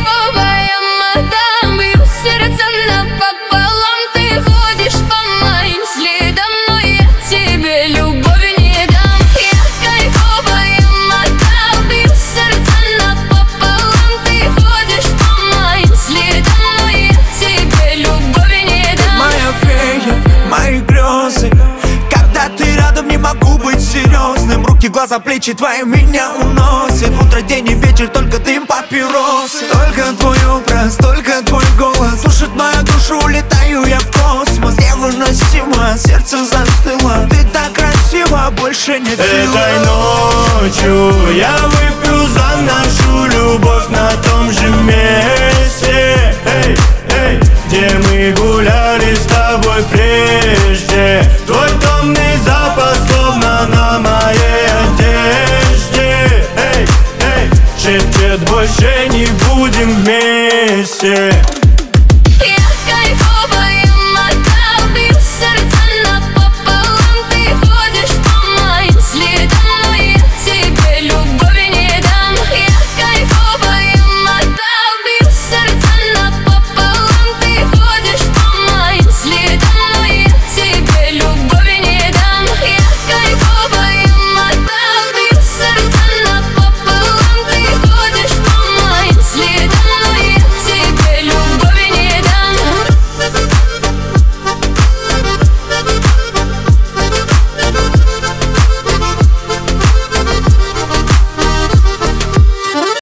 кайфовая мадам, бью сердце напополам. Ты ходишь по моим следам, но я тебе любовь не дам. Я кайфовая мадам, бью сердце напополам. Ты ходишь по моим следам, но я тебе любовь не дам. Моя фея, мои грезы, когда ты рядом, не могу быть серьезным. Руки, глаза, плечи твои меня уносят. Утро, день и вечер, только дым папиросы. Только твой образ, только твой голос душит мою душу, улетаю я в космос. Невыносимо, сердце застыло. Ты так красива, больше нет сил. Этой ночью я выпью за нашу любовь на том же месте, где мы гуляли с тобой прежде. Твой томный запах словно на моей одежде, шепчет, больше не будем вместе.